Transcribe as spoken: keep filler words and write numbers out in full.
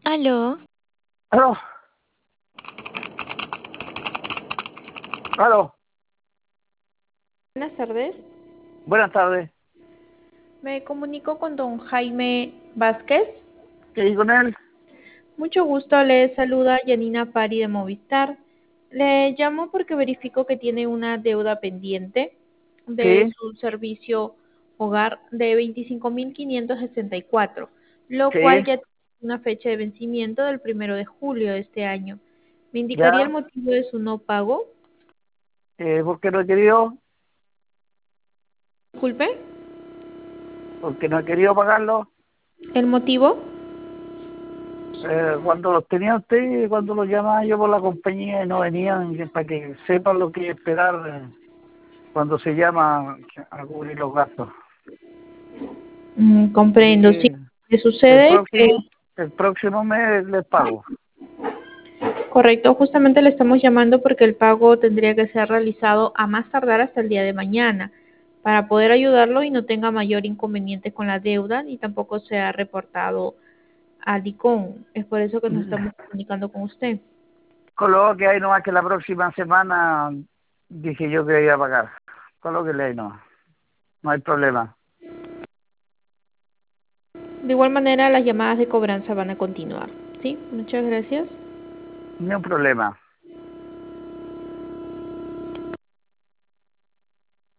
Aló, Aló, aló, Buenas tardes. buenas tardes. Me comunico con don Jaime Vázquez. ¿Qué hay con él? Mucho gusto, le saluda Yanina Pari de Movistar. Le llamo porque verifico que tiene una deuda pendiente de Sí, su servicio hogar de veinticinco mil quinientos sesenta y cuatro, lo sí, cual ya tiene una fecha de vencimiento del primero de julio de este año. ¿Me indicaría el ya, motivo de su no pago? eh, porque no he querido, Disculpe, porque no he querido pagarlo. ¿el motivo? Eh, cuando los tenía usted, cuando los llamaba yo por la compañía y no venían, que- para que sepan lo que esperar eh, cuando se llama a cubrir los gastos. Mm, Así comprendo, sí. que ¿Qué el sucede? Que próximo, el próximo mes les pago. Correcto, justamente le estamos llamando porque el pago tendría que ser realizado a más tardar hasta el día de mañana para poder ayudarlo y no tenga mayor inconveniente con la deuda ni tampoco sea reportado al ICON. Es por eso que nos estamos comunicando con usted. Con lo que hay nomás que la próxima semana dije yo que iba a pagar. Con lo que le hay no, no hay problema, De igual manera, las llamadas de cobranza van a continuar. ¿Sí? Muchas gracias. ni un problema.